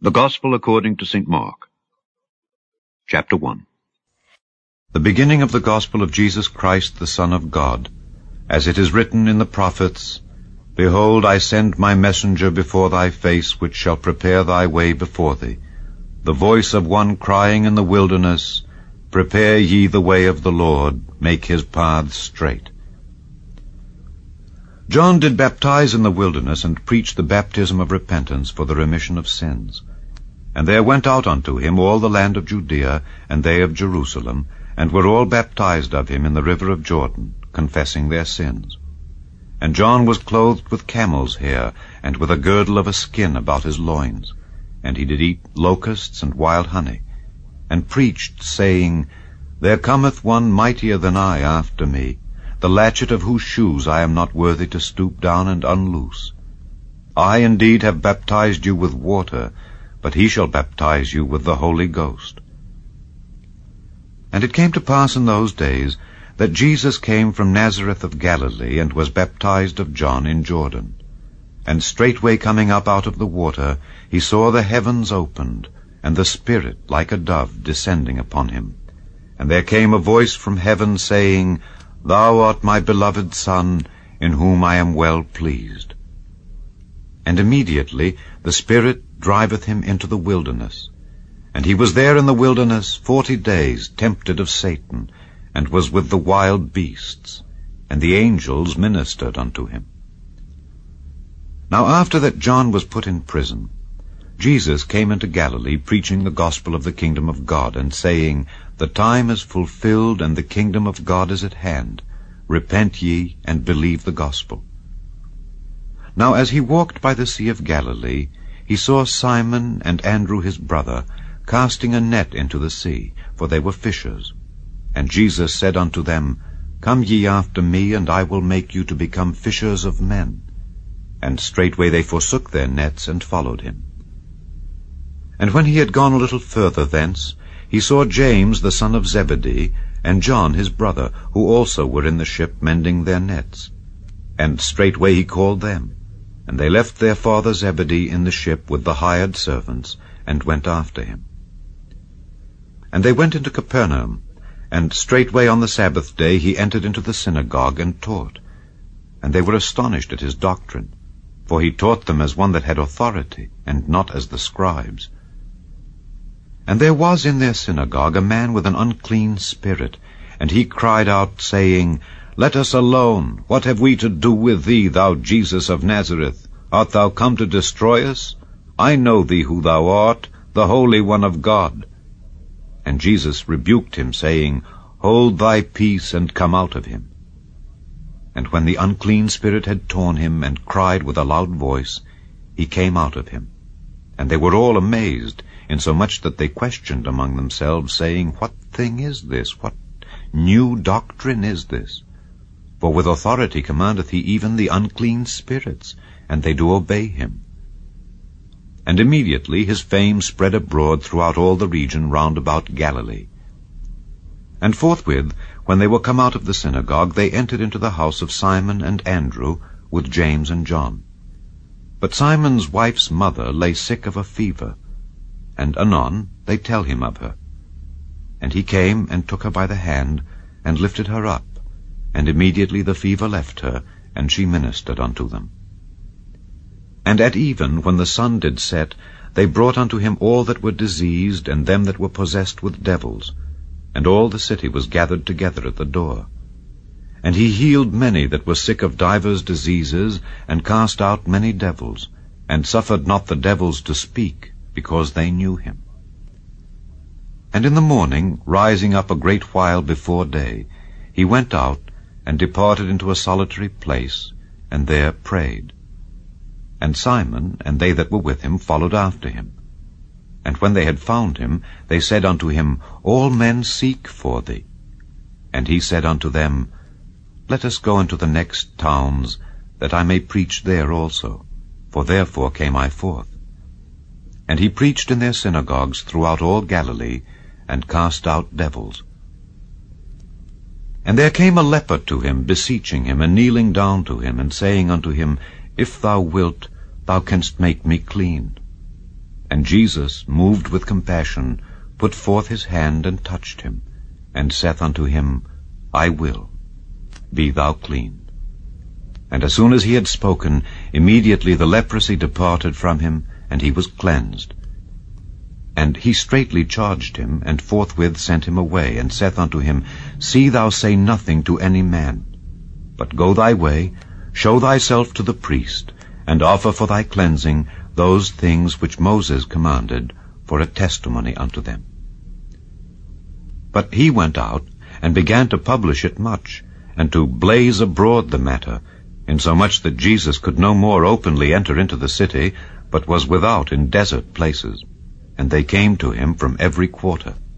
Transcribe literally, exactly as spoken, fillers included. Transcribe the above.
The Gospel according to Saint Mark. Chapter one. The beginning of the Gospel of Jesus Christ, the Son of God, as it is written in the prophets, Behold, I send my messenger before thy face, which shall prepare thy way before thee. The voice of one crying in the wilderness, Prepare ye the way of the Lord, make his paths straight. John did baptize in the wilderness, and preach the baptism of repentance for the remission of sins. And there went out unto him all the land of Judea, and they of Jerusalem, and were all baptized of him in the river of Jordan, confessing their sins. And John was clothed with camel's hair, and with a girdle of a skin about his loins. And he did eat locusts and wild honey, and preached, saying, There cometh one mightier than I after me, the latchet of whose shoes I am not worthy to stoop down and unloose. I indeed have baptized you with water, but he shall baptize you with the Holy Ghost. And it came to pass in those days that Jesus came from Nazareth of Galilee, and was baptized of John in Jordan. And straightway coming up out of the water, he saw the heavens opened, and the Spirit like a dove descending upon him. And there came a voice from heaven, saying, Thou art my beloved Son, in whom I am well pleased. And immediately the Spirit driveth him into the wilderness. And he was there in the wilderness forty days, tempted of Satan, and was with the wild beasts, and the angels ministered unto him. Now after that John was put in prison, Jesus came into Galilee, preaching the gospel of the kingdom of God, and saying, The time is fulfilled, and the kingdom of God is at hand. Repent ye, and believe the gospel. Now as he walked by the sea of Galilee, he saw Simon and Andrew his brother casting a net into the sea, for they were fishers. And Jesus said unto them, Come ye after me, and I will make you to become fishers of men. And straightway they forsook their nets, and followed him. And when he had gone a little further thence, he saw James the son of Zebedee, and John his brother, who also were in the ship mending their nets. And straightway he called them. And they left their father Zebedee in the ship with the hired servants, and went after him. And they went into Capernaum, and straightway on the Sabbath day he entered into the synagogue and taught. And they were astonished at his doctrine, for he taught them as one that had authority, and not as the scribes. And there was in their synagogue a man with an unclean spirit, and he cried out, saying, Let us alone. What have we to do with thee, thou Jesus of Nazareth? Art thou come to destroy us? I know thee who thou art, the Holy One of God. And Jesus rebuked him, saying, Hold thy peace, and come out of him. And when the unclean spirit had torn him, and cried with a loud voice, he came out of him. And they were all amazed, insomuch that they questioned among themselves, saying, What thing is this? What new doctrine is this? For with authority commandeth he even the unclean spirits, and they do obey him. And immediately his fame spread abroad throughout all the region round about Galilee. And forthwith, when they were come out of the synagogue, they entered into the house of Simon and Andrew, with James and John. But Simon's wife's mother lay sick of a fever, and anon they tell him of her. And he came and took her by the hand, and lifted her up, and immediately the fever left her, and she ministered unto them. And at even, when the sun did set, they brought unto him all that were diseased, and them that were possessed with devils, and all the city was gathered together at the door. And he healed many that were sick of divers diseases, and cast out many devils, and suffered not the devils to speak, because they knew him. And in the morning, rising up a great while before day, he went out, and departed into a solitary place, and there prayed. And Simon and they that were with him followed after him. And when they had found him, they said unto him, All men seek for thee. And he said unto them, Let us go into the next towns, that I may preach there also, for therefore came I forth. And he preached in their synagogues throughout all Galilee, and cast out devils. And there came a leper to him, beseeching him, and kneeling down to him, and saying unto him, If thou wilt, thou canst make me clean. And And Jesus, moved with compassion, put forth his hand and touched him, and saith unto him, I will, be thou clean. And as soon as he had spoken, immediately the leprosy departed from him, and he was cleansed. And he straitly charged him, and forthwith sent him away, and saith unto him, See thou say nothing to any man, but go thy way, show thyself to the priest, and offer for thy cleansing those things which Moses commanded, for a testimony unto them. But he went out, and began to publish it much, and to blaze abroad the matter, insomuch that Jesus could no more openly enter into the city, but was without in desert places. And they came to him from every quarter.